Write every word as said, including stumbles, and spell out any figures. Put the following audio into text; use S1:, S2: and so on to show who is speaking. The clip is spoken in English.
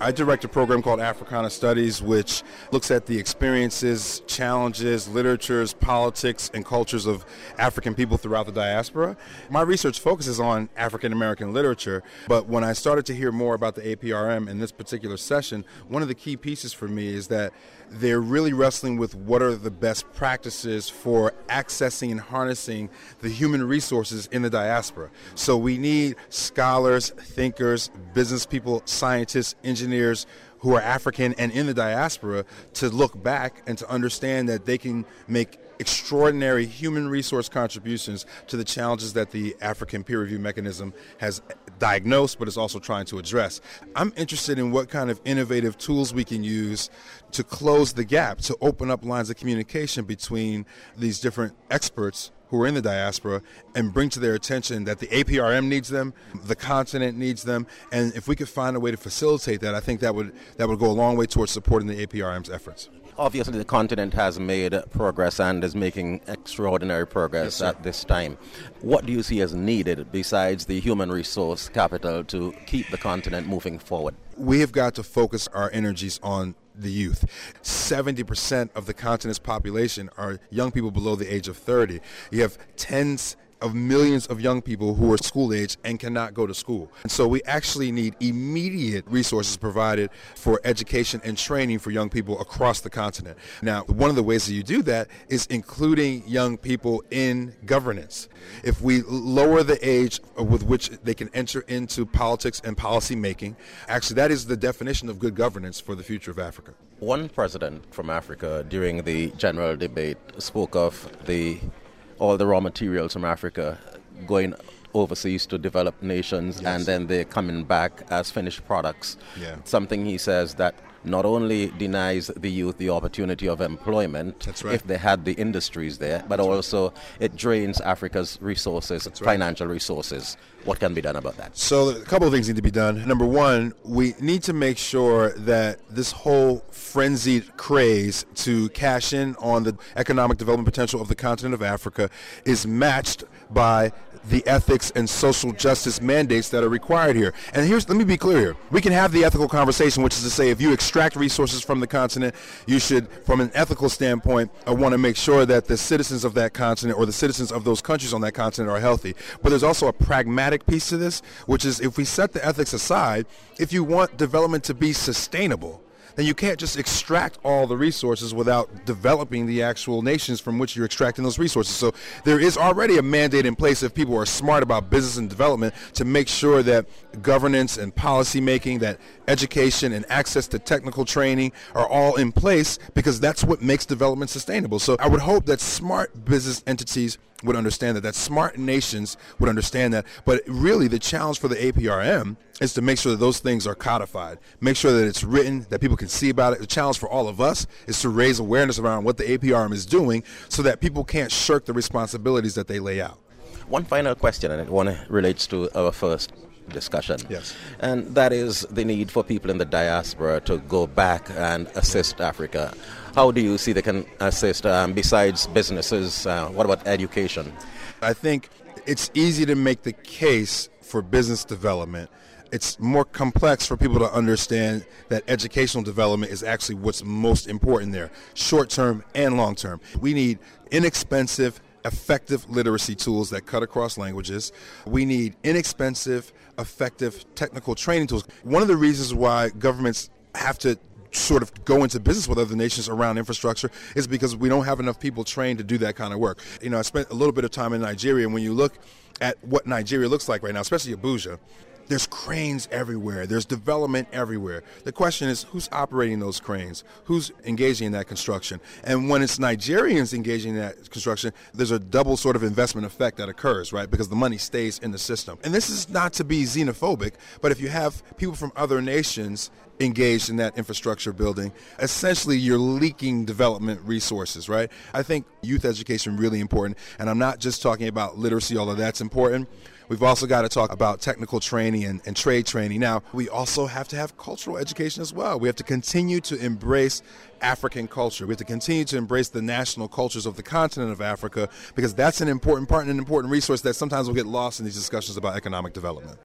S1: I direct a program called Africana Studies, which looks at the experiences, challenges, literatures, politics, and cultures of African people throughout the diaspora. My research focuses on African American literature, but when I started to hear more about the A P R M in this particular session, one of the key pieces for me is that they're really wrestling with what are the best practices for accessing and harnessing the human resources in the diaspora. So we need scholars, thinkers, business people, scientists, engineers who are African and in the diaspora to look back and to understand that they can make extraordinary human resource contributions to the challenges that the African peer review mechanism has diagnosed but is also trying to address. I'm interested in what kind of innovative tools we can use to close the gap, to open up lines of communication between these different experts who are in the diaspora and bring to their attention that the A P R M needs them, the continent needs them, and if we could find a way to facilitate that, I think that would that would go a long way towards supporting the A P R M's efforts.
S2: Obviously, the continent has made progress and is making extraordinary progress
S1: Yes,
S2: at this time. What do you see as needed besides the human resource capital to keep the continent moving forward?
S1: We have got to focus our energies on the youth. seventy percent of the continent's population are young people below the age of thirty. You have tens of millions of young people who are school age and cannot go to school. And so we actually need immediate resources provided for education and training for young people across the continent. Now, one of the ways that you do that is including young people in governance. If we lower the age with which they can enter into politics and policy making, actually that is the definition of good governance for the future of Africa.
S2: One president from Africa during the general debate spoke of the all the raw materials from Africa going overseas to developed nations,
S1: yes,
S2: and then they're coming back as finished products.
S1: Yeah.
S2: Something he says that not only denies the youth the opportunity of employment,
S1: That's right,
S2: if they had the industries there, but
S1: That's
S2: also right. it drains Africa's resources,
S1: That's right.
S2: financial resources. What can be done about that?
S1: So a couple of things need to be done. Number one, we need to make sure that this whole frenzied craze to cash in on the economic development potential of the continent of Africa is matched by the ethics and social justice mandates that are required here. And here's, let me be clear here. We can have the ethical conversation, which is to say if you extract resources from the continent, you should, from an ethical standpoint, uh, want to make sure that the citizens of that continent or the citizens of those countries on that continent are healthy. But there's also a pragmatic piece to this, which is if we set the ethics aside, if you want development to be sustainable, then you can't just extract all the resources without developing the actual nations from which you're extracting those resources. So there is already a mandate in place if people are smart about business and development to make sure that governance and policy making, that education and access to technical training are all in place, because that's what makes development sustainable. So I would hope that smart business entities would understand that, that smart nations would understand that. But really the challenge for the A P R M is to make sure that those things are codified, make sure that it's written, that people can see about it. The challenge for all of us is to raise awareness around what the A P R M is doing so that people can't shirk the responsibilities that they lay out.
S2: One final question, and it one relates to our first discussion.
S1: Yes.
S2: And that is the need for people in the diaspora to go back and assist Africa. How do you see they can assist um, besides businesses? Uh, what about education?
S1: I think it's easy to make the case for business development. It's more complex for people to understand that educational development is actually what's most important there, short-term and long-term. We need inexpensive, effective literacy tools that cut across languages. We need inexpensive, effective technical training tools. One of the reasons why governments have to sort of go into business with other nations around infrastructure is because we don't have enough people trained to do that kind of work. You know, I spent a little bit of time in Nigeria, and when you look at what Nigeria looks like right now, especially Abuja, there's cranes everywhere. There's development everywhere. The question is, who's operating those cranes? Who's engaging in that construction? And when it's Nigerians engaging in that construction, there's a double sort of investment effect that occurs, right? Because the money stays in the system. And this is not to be xenophobic, but if you have people from other nations engaged in that infrastructure building, essentially you're leaking development resources, right? I think youth education really important, and I'm not just talking about literacy, although that's important. We've also got to talk about technical training and, and trade training. Now, we also have to have cultural education as well. We have to continue to embrace African culture. We have to continue to embrace the national cultures of the continent of Africa, because that's an important part and an important resource that sometimes will get lost in these discussions about economic development.